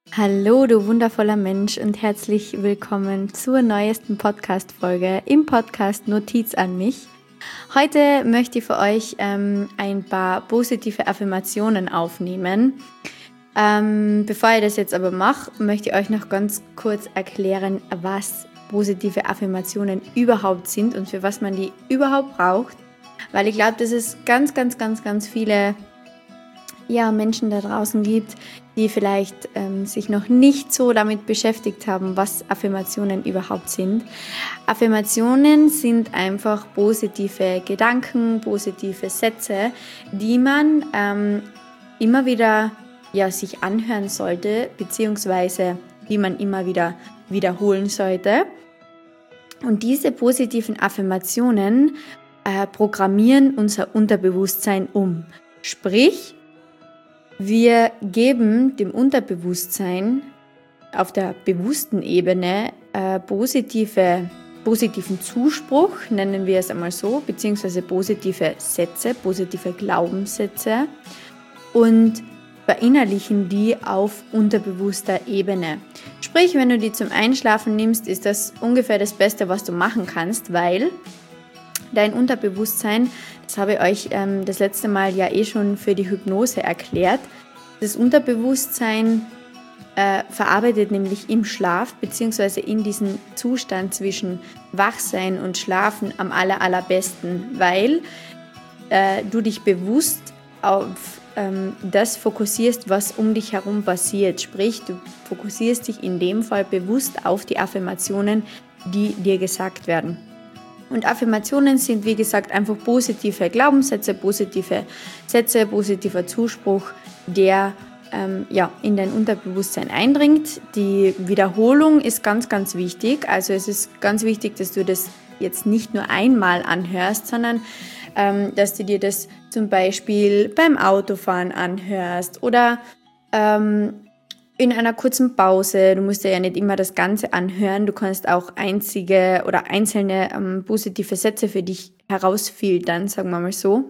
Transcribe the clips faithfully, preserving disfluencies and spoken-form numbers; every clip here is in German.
Hallo, du wundervoller Mensch und herzlich willkommen zur neuesten Podcast-Folge im Podcast Notiz an mich. Heute möchte ich für euch ähm, ein paar positive Affirmationen aufnehmen. Ähm, bevor ich das jetzt aber mache, möchte ich euch noch ganz kurz erklären, was positive Affirmationen überhaupt sind und für was man die überhaupt braucht. Weil ich glaube, dass es ganz, ganz, ganz, ganz viele ja, Menschen da draußen gibt, die vielleicht ähm, sich noch nicht so damit beschäftigt haben, was Affirmationen überhaupt sind. Affirmationen sind einfach positive Gedanken, positive Sätze, die man ähm, immer wieder ja, sich anhören sollte, beziehungsweise die man immer wieder wiederholen sollte. Und diese positiven Affirmationen äh, programmieren unser Unterbewusstsein um. Sprich, wir geben dem Unterbewusstsein auf der bewussten Ebene äh, positive, positiven Zuspruch, nennen wir es einmal so, beziehungsweise positive Sätze, positive Glaubenssätze und verinnerlichen die auf unterbewusster Ebene. Sprich, wenn du die zum Einschlafen nimmst, ist das ungefähr das Beste, was du machen kannst, weil dein Unterbewusstsein, das habe ich euch ähm, das letzte Mal ja eh schon für die Hypnose erklärt. Das Unterbewusstsein äh, verarbeitet nämlich im Schlaf bzw. in diesem Zustand zwischen Wachsein und Schlafen am aller, allerbesten, weil äh, du dich bewusst auf ähm, das fokussierst, was um dich herum passiert. Sprich, du fokussierst dich in dem Fall bewusst auf die Affirmationen, die dir gesagt werden. Und Affirmationen sind, wie gesagt, einfach positive Glaubenssätze, positive Sätze, positiver Zuspruch, der ähm, ja, in dein Unterbewusstsein eindringt. Die Wiederholung ist ganz, ganz wichtig. Also es ist ganz wichtig, dass du das jetzt nicht nur einmal anhörst, sondern ähm, dass du dir das zum Beispiel beim Autofahren anhörst oder ähm, in einer kurzen Pause. Du musst dir ja nicht immer das Ganze anhören. Du kannst auch einzige oder einzelne ähm, positive Sätze für dich herausfiltern, sagen wir mal so.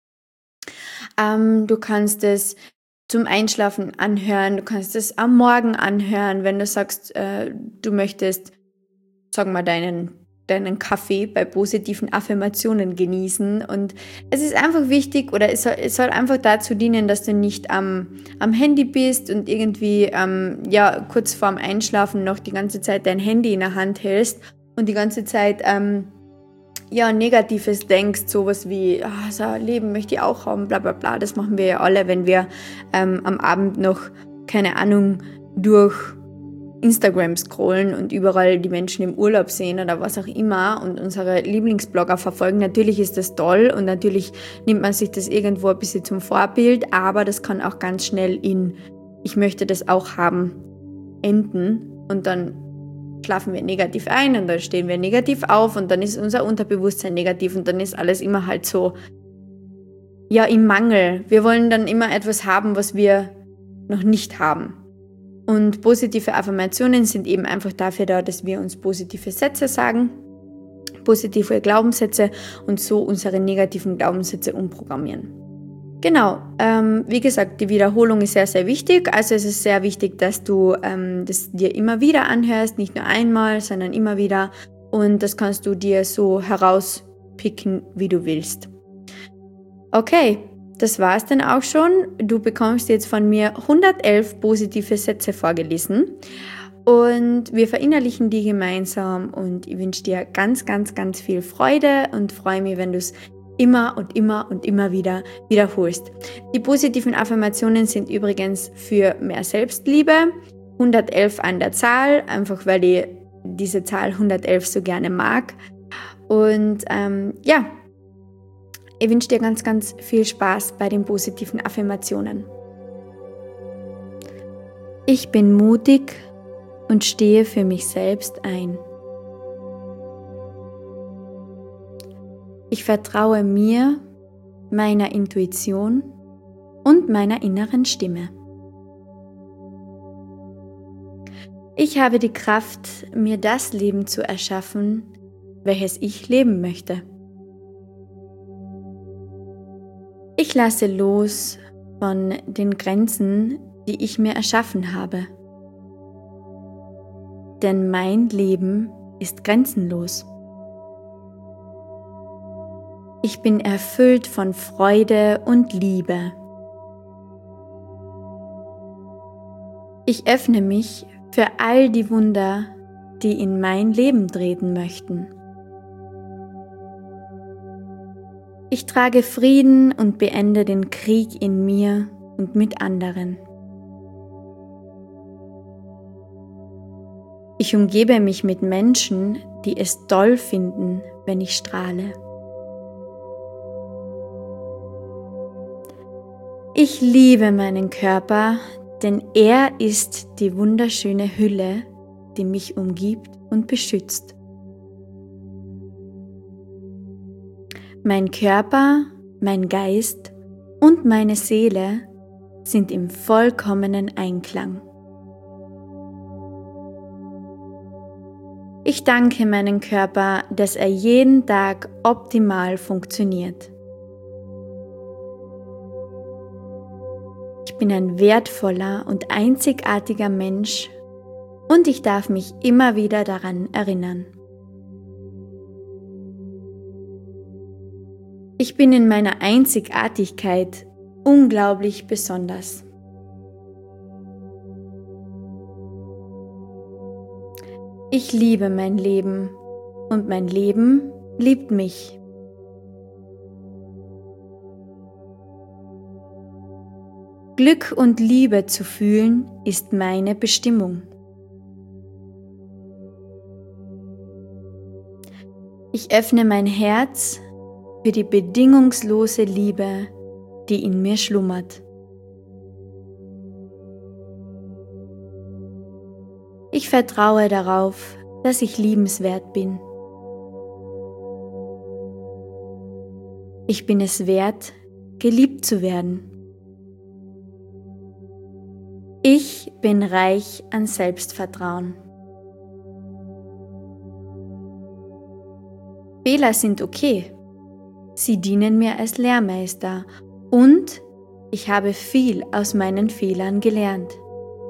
Ähm, du kannst es zum Einschlafen anhören. Du kannst es am Morgen anhören, wenn du sagst, äh, du möchtest, sagen wir, deinen deinen Kaffee bei positiven Affirmationen genießen. Und es ist einfach wichtig oder es soll, es soll einfach dazu dienen, dass du nicht am, am Handy bist und irgendwie ähm, ja, kurz vorm Einschlafen noch die ganze Zeit dein Handy in der Hand hältst und die ganze Zeit ähm, ja, Negatives denkst, sowas wie, ah, so ein Leben möchte ich auch haben, bla bla bla. Das machen wir ja alle, wenn wir ähm, am Abend noch, keine Ahnung, durch Instagram scrollen und überall die Menschen im Urlaub sehen oder was auch immer und unsere Lieblingsblogger verfolgen. Natürlich ist das toll und natürlich nimmt man sich das irgendwo ein bisschen zum Vorbild, aber das kann auch ganz schnell in ich möchte das auch haben enden und dann schlafen wir negativ ein und dann stehen wir negativ auf und dann ist unser Unterbewusstsein negativ und dann ist alles immer halt so ja im Mangel. Wir wollen dann immer etwas haben, was wir noch nicht haben. Und positive Affirmationen sind eben einfach dafür da, dass wir uns positive Sätze sagen, positive Glaubenssätze und so unsere negativen Glaubenssätze umprogrammieren. Genau, ähm, wie gesagt, die Wiederholung ist sehr, sehr wichtig. Also es ist sehr wichtig, dass du ähm, das dir immer wieder anhörst, nicht nur einmal, sondern immer wieder. Und das kannst du dir so herauspicken, wie du willst. Okay. Das war es dann auch schon. Du bekommst jetzt von mir hundertelf positive Sätze vorgelesen und wir verinnerlichen die gemeinsam und ich wünsche dir ganz, ganz, ganz viel Freude und freue mich, wenn du es immer und immer und immer wieder wiederholst. Die positiven Affirmationen sind übrigens für mehr Selbstliebe, hundertelf an der Zahl, einfach weil ich diese Zahl hundertelf so gerne mag und ähm, ja, ich wünsche dir ganz, ganz viel Spaß bei den positiven Affirmationen. Ich bin mutig und stehe für mich selbst ein. Ich vertraue mir, meiner Intuition und meiner inneren Stimme. Ich habe die Kraft, mir das Leben zu erschaffen, welches ich leben möchte. Ich lasse los von den Grenzen, die ich mir erschaffen habe. denn mein Leben ist grenzenlos. Ich bin erfüllt von Freude und Liebe. Ich öffne mich für all die Wunder, die in mein Leben treten möchten. Ich trage Frieden und beende den Krieg in mir und mit anderen. Ich umgebe mich mit Menschen, die es toll finden, wenn ich strahle. Ich liebe meinen Körper, denn er ist die wunderschöne Hülle, die mich umgibt und beschützt. Mein Körper, mein Geist und meine Seele sind im vollkommenen Einklang. Ich danke meinem Körper, dass er jeden Tag optimal funktioniert. Ich bin ein wertvoller und einzigartiger Mensch und ich darf mich immer wieder daran erinnern. Ich bin in meiner Einzigartigkeit unglaublich besonders. Ich liebe mein Leben und mein Leben liebt mich. Glück und Liebe zu fühlen ist meine Bestimmung. Ich öffne mein Herz für die bedingungslose Liebe, die in mir schlummert. Ich vertraue darauf, dass ich liebenswert bin. Ich bin es wert, geliebt zu werden. Ich bin reich an Selbstvertrauen. Fehler sind okay. Sie dienen mir als Lehrmeister und ich habe viel aus meinen Fehlern gelernt.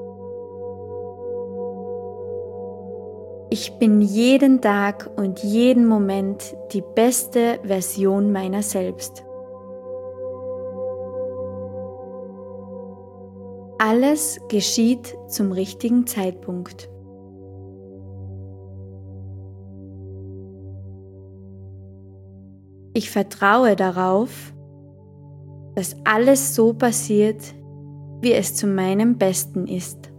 Ich bin jeden Tag und jeden Moment die beste Version meiner selbst. Alles geschieht zum richtigen Zeitpunkt. Ich vertraue darauf, dass alles so passiert, wie es zu meinem Besten ist.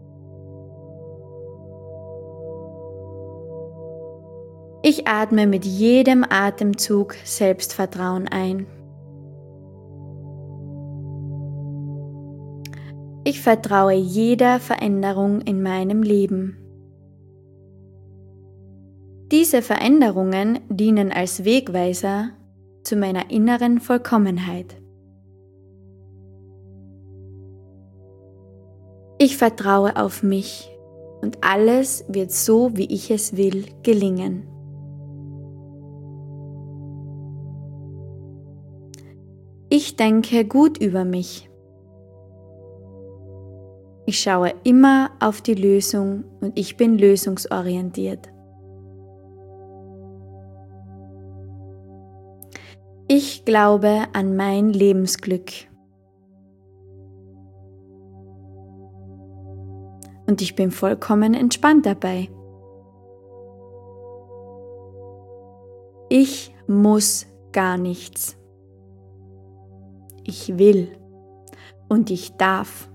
Ich atme mit jedem Atemzug Selbstvertrauen ein. Ich vertraue jeder Veränderung in meinem Leben. Diese Veränderungen dienen als Wegweiser zu meiner inneren Vollkommenheit. Ich vertraue auf mich und alles wird so, wie ich es will, gelingen. Ich denke gut über mich. Ich schaue immer auf die Lösung und ich bin lösungsorientiert. Ich glaube an mein Lebensglück. Und ich bin vollkommen entspannt dabei. Ich muss gar nichts. Ich will und ich darf.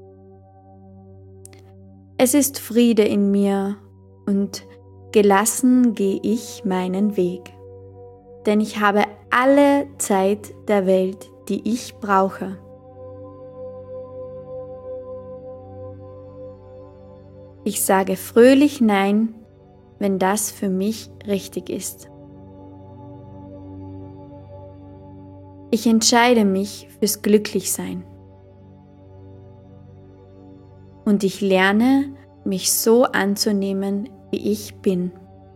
Es ist Friede in mir und gelassen gehe ich meinen Weg, denn ich habe alle Zeit der Welt, die ich brauche. Ich sage fröhlich Nein, wenn das für mich richtig ist. Ich entscheide mich fürs Glücklichsein. Und ich lerne, mich so anzunehmen, wie ich bin.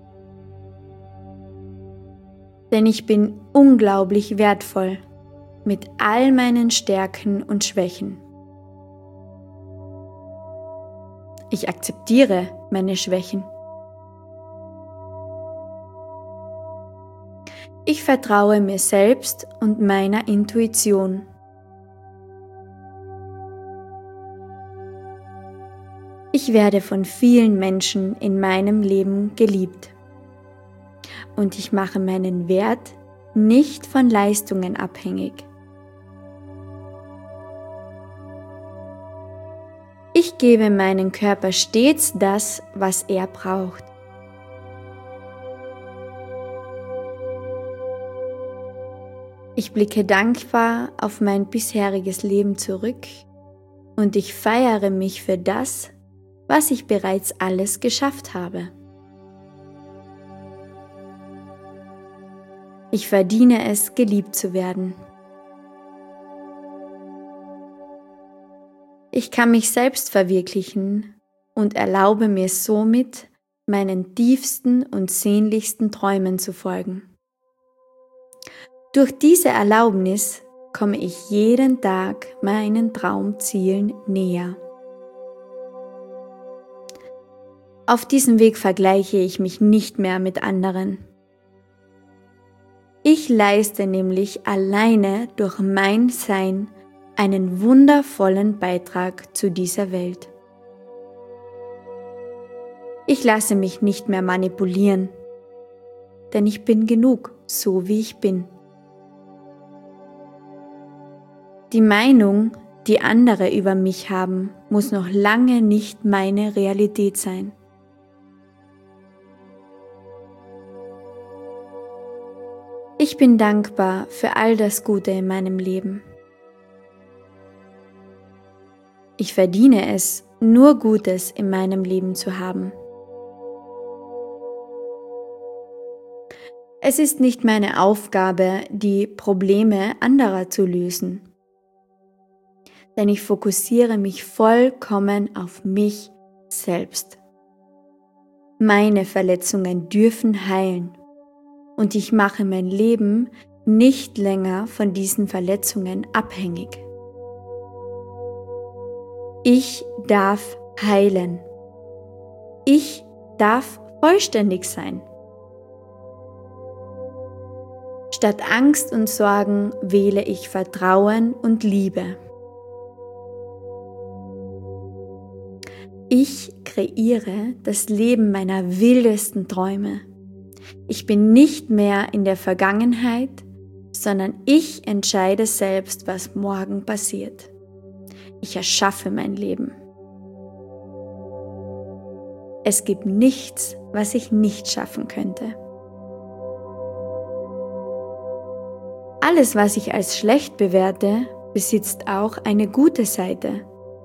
Denn ich bin unglaublich wertvoll mit all meinen Stärken und Schwächen. Ich akzeptiere meine Schwächen. Ich vertraue mir selbst und meiner Intuition. Ich werde von vielen Menschen in meinem Leben geliebt. Und ich mache meinen Wert nicht von Leistungen abhängig. Ich gebe meinem Körper stets das, was er braucht. Ich blicke dankbar auf mein bisheriges Leben zurück und ich feiere mich für das, was ich bereits alles geschafft habe. Ich verdiene es, geliebt zu werden. Ich kann mich selbst verwirklichen und erlaube mir somit, meinen tiefsten und sehnlichsten Träumen zu folgen. Durch diese Erlaubnis komme ich jeden Tag meinen Traumzielen näher. Auf diesem Weg vergleiche ich mich nicht mehr mit anderen. Ich leiste nämlich alleine durch mein Sein einen wundervollen Beitrag zu dieser Welt. Ich lasse mich nicht mehr manipulieren, denn ich bin genug, so wie ich bin. Die Meinung, die andere über mich haben, muss noch lange nicht meine Realität sein. Ich bin dankbar für all das Gute in meinem Leben. Ich verdiene es, nur Gutes in meinem Leben zu haben. Es ist nicht meine Aufgabe, die Probleme anderer zu lösen, denn ich fokussiere mich vollkommen auf mich selbst. Meine Verletzungen dürfen heilen und ich mache mein Leben nicht länger von diesen Verletzungen abhängig. Ich darf heilen. Ich darf vollständig sein. Statt Angst und Sorgen wähle ich Vertrauen und Liebe. Ich kreiere das Leben meiner wildesten Träume. Ich bin nicht mehr in der Vergangenheit, sondern ich entscheide selbst, was morgen passiert. Ich erschaffe mein Leben. Es gibt nichts, was ich nicht schaffen könnte. Alles, was ich als schlecht bewerte, besitzt auch eine gute Seite.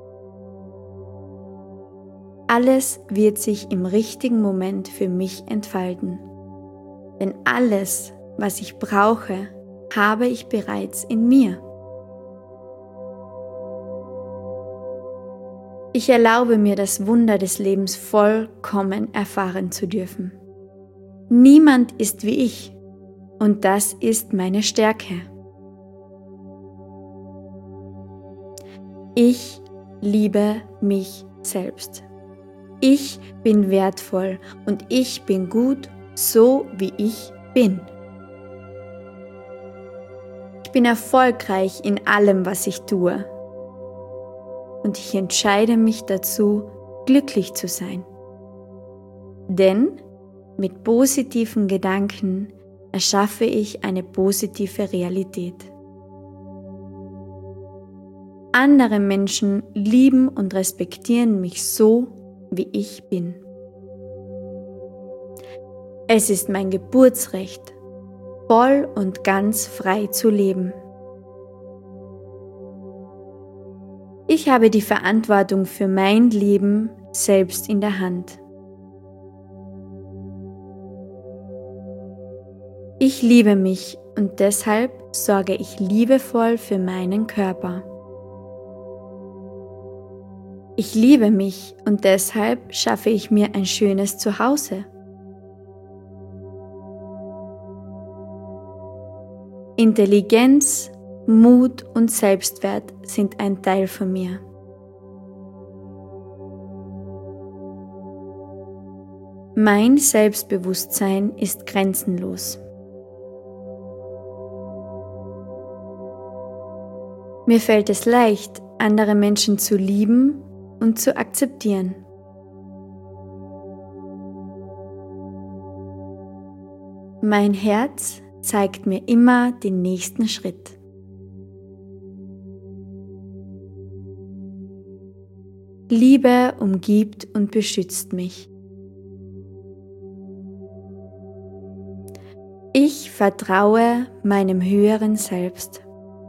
Alles wird sich im richtigen Moment für mich entfalten. Denn alles, was ich brauche, habe ich bereits in mir. Ich erlaube mir, das Wunder des Lebens vollkommen erfahren zu dürfen. Niemand ist wie ich und das ist meine Stärke. Ich liebe mich selbst. Ich bin wertvoll und ich bin gut, so wie ich bin. Ich bin erfolgreich in allem, was ich tue. Und ich entscheide mich dazu, glücklich zu sein. Denn mit positiven Gedanken erschaffe ich eine positive Realität. Andere Menschen lieben und respektieren mich so, wie ich bin. Es ist mein Geburtsrecht, voll und ganz frei zu leben. Ich habe die Verantwortung für mein Leben selbst in der Hand. Ich liebe mich und deshalb sorge ich liebevoll für meinen Körper. Ich liebe mich und deshalb schaffe ich mir ein schönes Zuhause. Intelligenz, Mut und Selbstwert sind ein Teil von mir. Mein Selbstbewusstsein ist grenzenlos. Mir fällt es leicht, andere Menschen zu lieben und zu akzeptieren. Mein Herz zeigt mir immer den nächsten Schritt. Liebe umgibt und beschützt mich. Ich vertraue meinem höheren Selbst.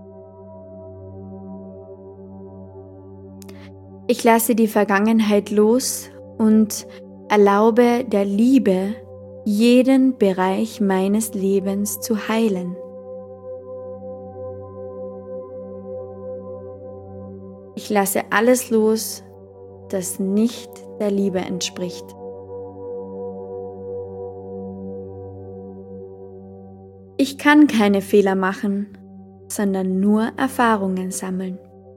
Ich lasse die Vergangenheit los und erlaube der Liebe, jeden Bereich meines Lebens zu heilen. Ich lasse alles los, das nicht der Liebe entspricht. Ich kann keine Fehler machen, sondern nur Erfahrungen sammeln.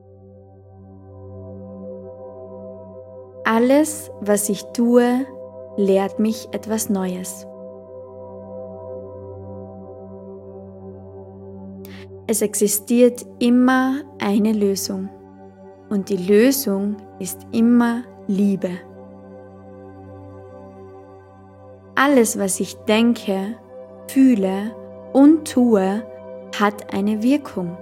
Alles, was ich tue, lehrt mich etwas Neues. Es existiert immer eine Lösung und die Lösung ist immer Liebe. Alles, was ich denke, fühle und tue, hat eine Wirkung.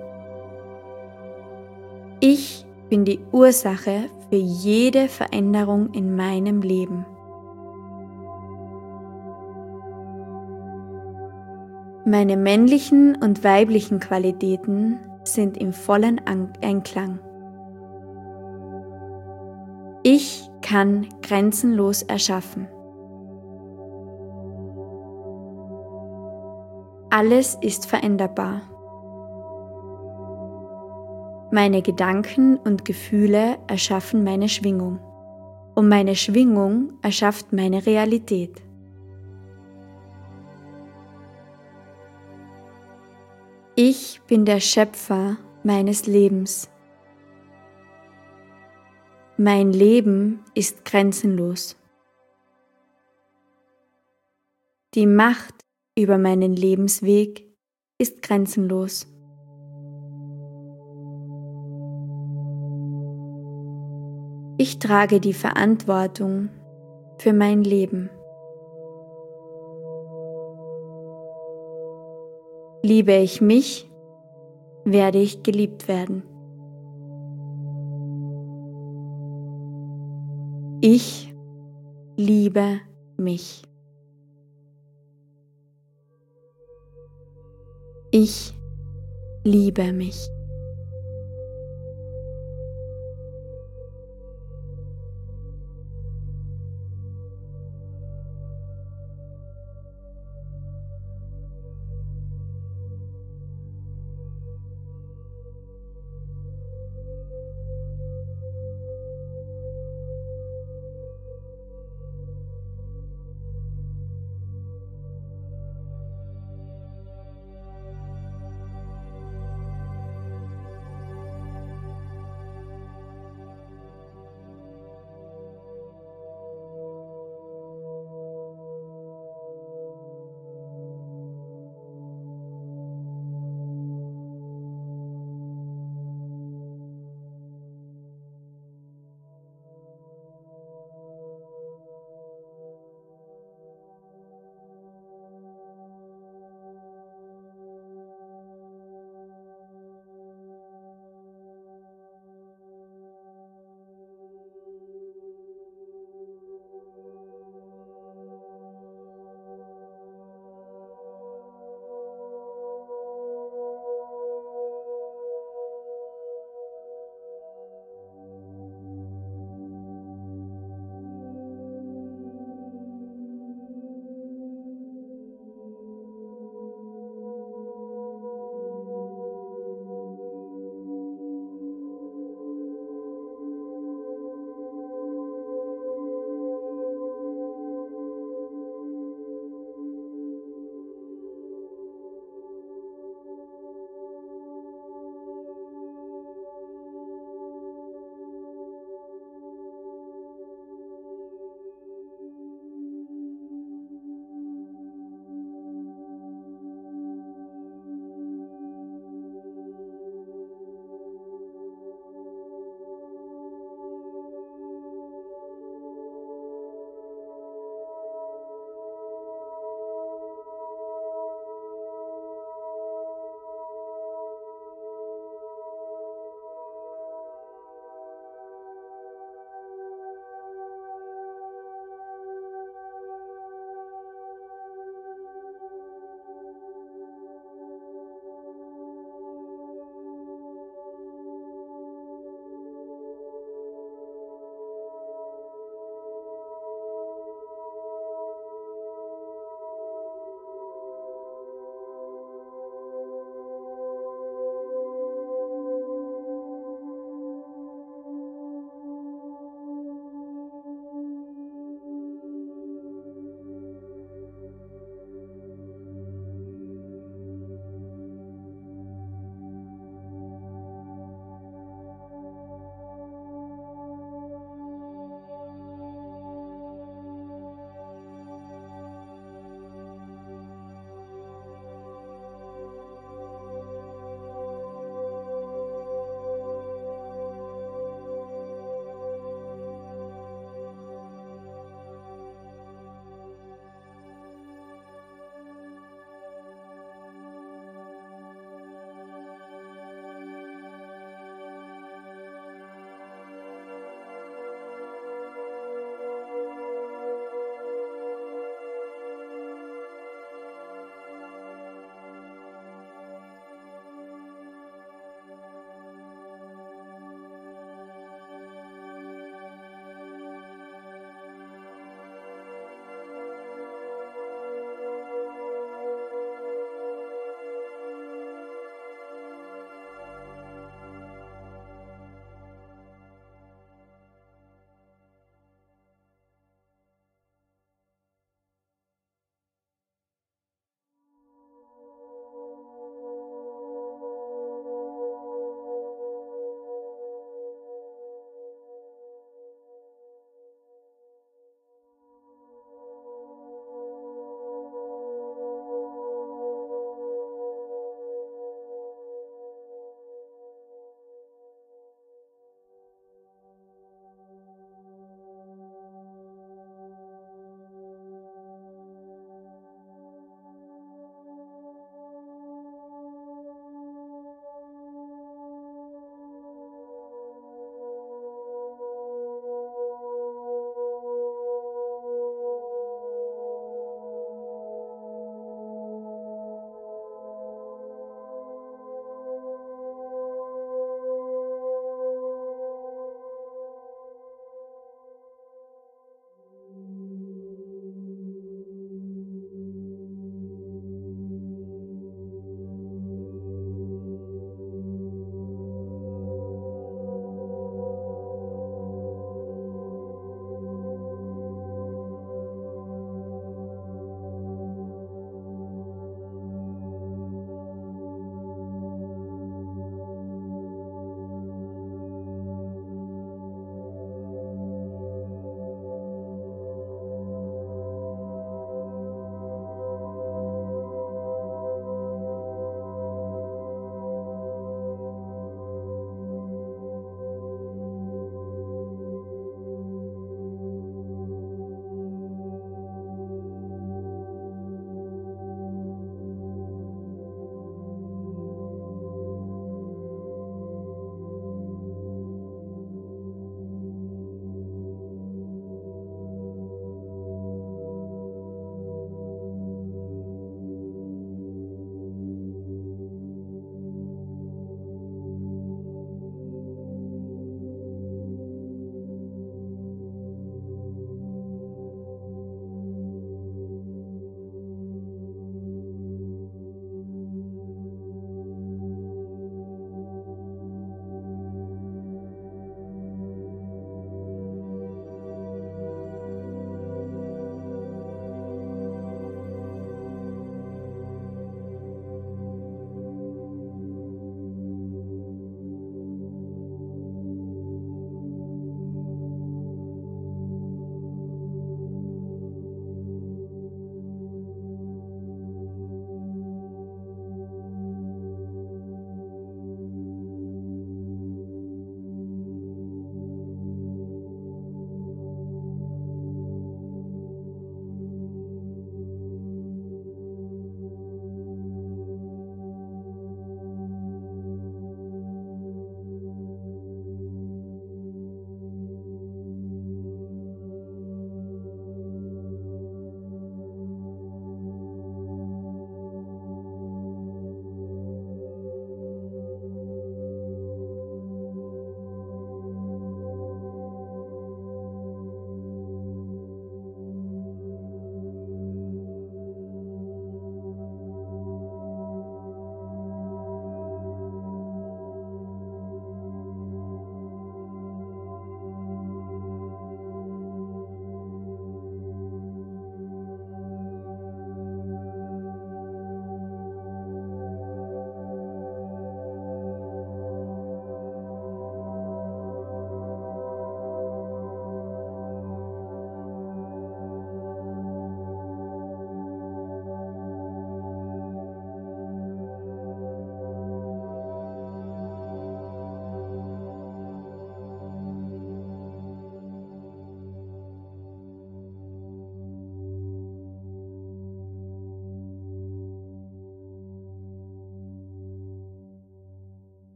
Ich bin die Ursache für jede Veränderung in meinem Leben. Meine männlichen und weiblichen Qualitäten sind im vollen Einklang. Ich kann grenzenlos erschaffen. Alles ist veränderbar. Meine Gedanken und Gefühle erschaffen meine Schwingung und meine Schwingung erschafft meine Realität. Ich bin der Schöpfer meines Lebens. Mein Leben ist grenzenlos. Die Macht über meinen Lebensweg ist grenzenlos. Ich trage die Verantwortung für mein Leben. Liebe ich mich, werde ich geliebt werden. Ich liebe mich. Ich liebe mich.